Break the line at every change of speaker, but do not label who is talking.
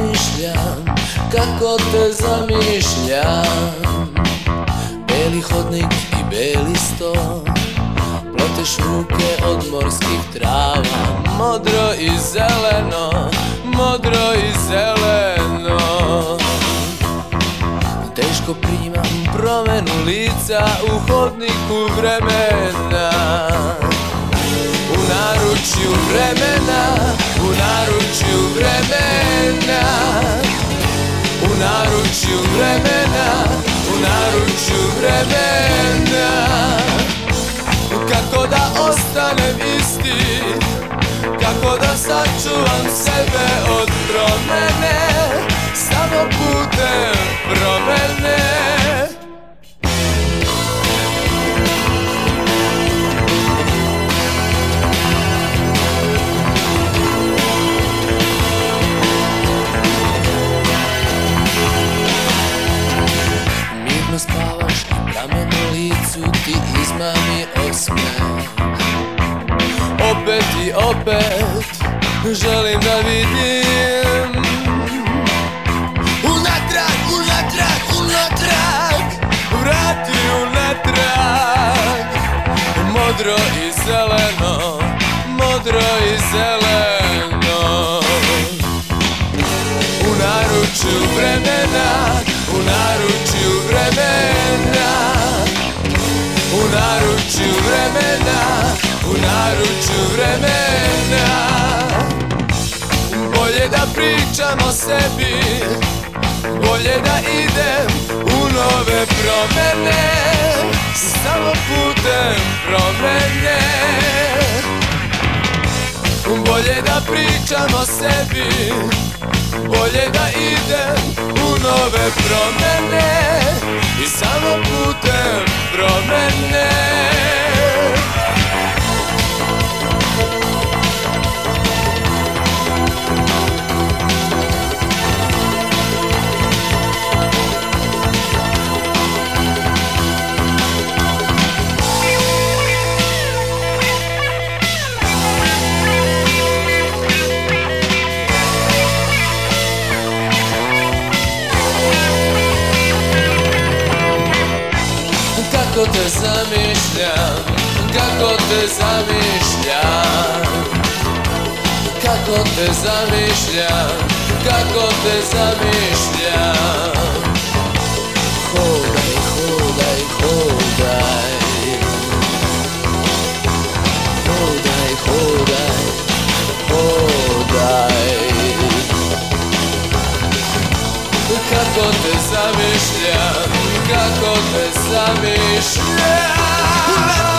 zamišljam, kako te zamišljam. Beli hodnik i beli sto, ploteš ruke od morskih trava. Modro i zeleno, modro i zeleno. Teško primam promenu lica u hodniku vremena. U naručju vremena, u naručju vremena, u naručju vremena, u naručju vremena. Kako da ostanem isti, kako da sačuvam sebe od promene, samo putem promene. Mirno spavaš i pramen u licu ti izmami osmeh. Opet i opet želim da vidim. Unatrag, unatrag, unatrag, vrati unatrag. Modro i zeleno, modro i zeleno. U naručju vremena, u naručju vremena, u naručju vremena, u naručju vremena. Bolje da pričam o sebi, bolje da idem u nove promene, samo putem promene. Bolje da pričam o sebi, bolje da idem u nove promene i samo putem promene. Kako te zamišljam, kako te zamišljam, kako te zamišljam, kako te zamišljam. Hodaj, hodaj, hodaj, hodaj, hodaj, hodaj. Kako te zamišljam, kako te zamišljam.